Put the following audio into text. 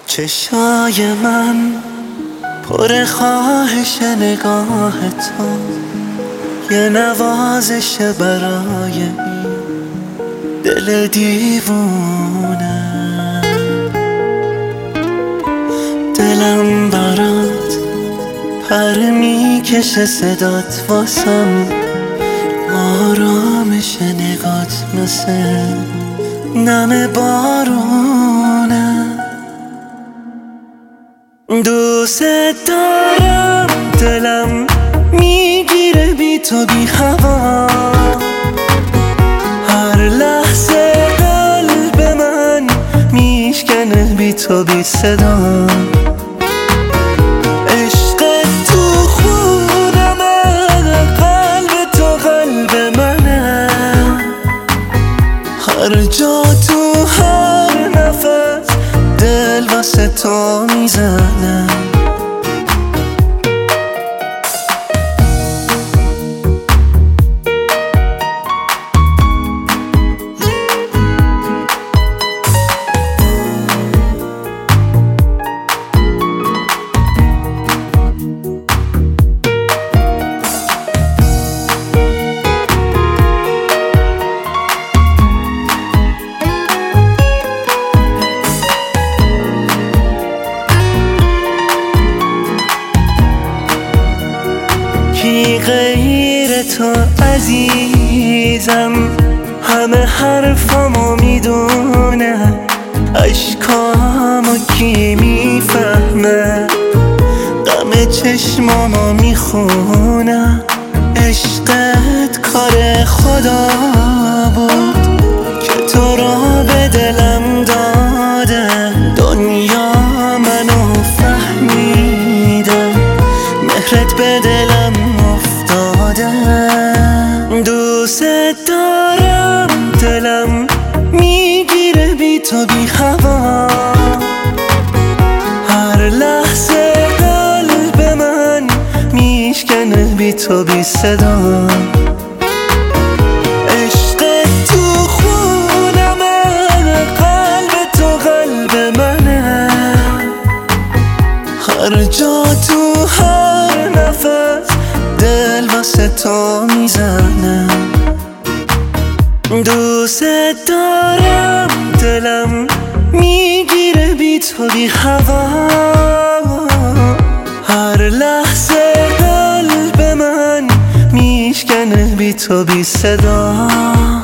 چشای من پر خواهش نگاه تو، یه نوازش برای این دل دیوونه. دلم برات پر میکشه، صدات واسم آرامش، نگات مثل نم بارونه. دوست دارم، دلم میگیره بی تو بی هوا، هر لحظه قلب من میشکنه بی تو بی صدا. عشق تو خونمه، قلب تو قلب منه، هر جا تو هر نفس دل واسه تو میزنه. کی غیر تو عزیزم، همه حرفامو میدونه، اشکامو کی میفهمه، غم چشمامو میخونه. عشقت کار خدا بود که تو رو به دلم داده، دنیا منو فهمیده، مهرت به دلم افتاده. دوست دارم، دلم میگیره بی تو بی هوا، هر لحظه قلب من میشکنه بی تو بی صدا. عشق تو خونمه، قلب تو قلب منه، هر جا تو هر نفس دل واسه تو میزنه. دوست دارم، دلم میگیره بی تو بی هوا، هر لحظه قلب من میشکنه بی تو بی صدا.